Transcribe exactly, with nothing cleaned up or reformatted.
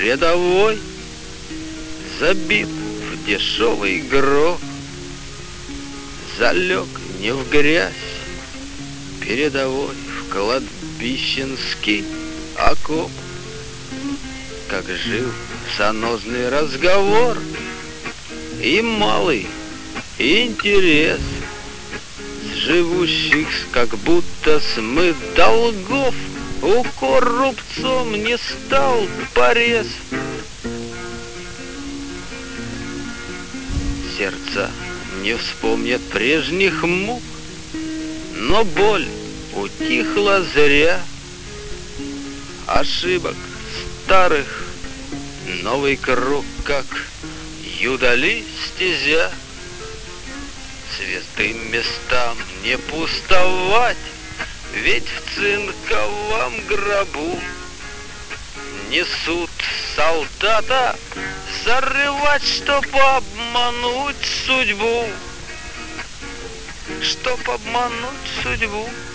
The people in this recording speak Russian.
рядовой забит в дешевый гроб, залег не в грязь передовой, в кладбищенский окоп. Как жил занозный разговор и малый интерес с живущих, как будто смыт долгов, укор рубцом не стал порез. Сердца не вспомнят прежних мук, но боль утихла зря. Ошибок старых новый круг, как юдоли стезя. Святым местам не пустовать, ведь в цинковом гробу несут солдата зарывать, чтоб обмануть судьбу, чтоб обмануть судьбу.